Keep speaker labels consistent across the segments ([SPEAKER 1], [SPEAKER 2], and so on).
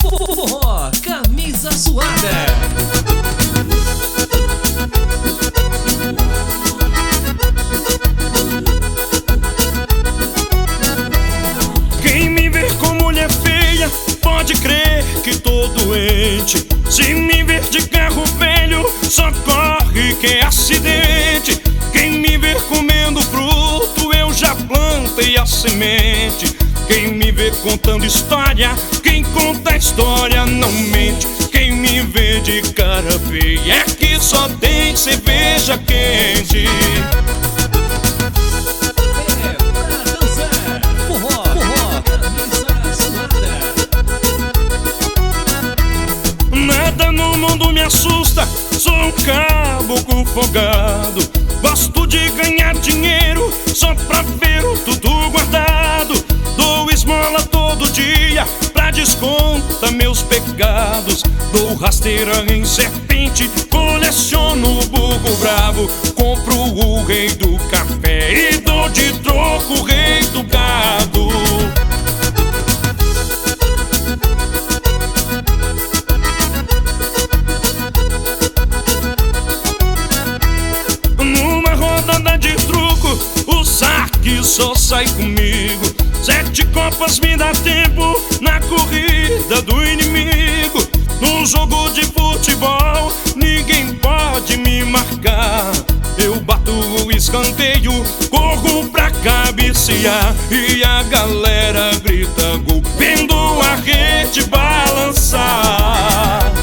[SPEAKER 1] Forró, camisa suada.
[SPEAKER 2] Quem me ver com mulher feia pode crer que tô doente. Se me ver de carro velho, só corre que é acidente. Quem me ver comendo fruto, eu já plantei a semente. Quem me vê contando história, quem conta a história não mente. Quem me vê de cara feia é que só tem cerveja quente. Nada no mundo me assusta, sou um caboclo folgado. Gosto de ganhar dinheiro só pra ver o tudo guardado. Dou esmola todo dia pra descontar meus pecados. Dou rasteira em serpente, coleciono o burro bravo. Compro o rei do café e dou de troco o rei do gado. Numa rodada de truco, o saque só sai comigo. 7 copas me dá tempo na corrida do inimigo. No jogo de futebol, ninguém pode me marcar. Eu bato o escanteio, corro pra cabecear e a galera grita gol, vendo a rede balançar.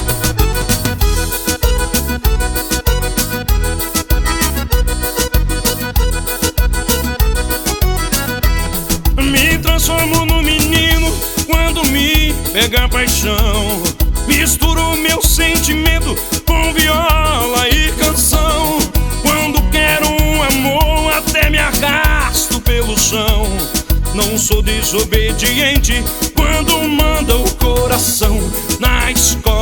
[SPEAKER 2] Me transformo no menino quando me pega a paixão. Misturo meu sentimento com viola e canção. Quando quero um amor, até me arrasto pelo chão. Não sou desobediente quando manda o coração. Na escola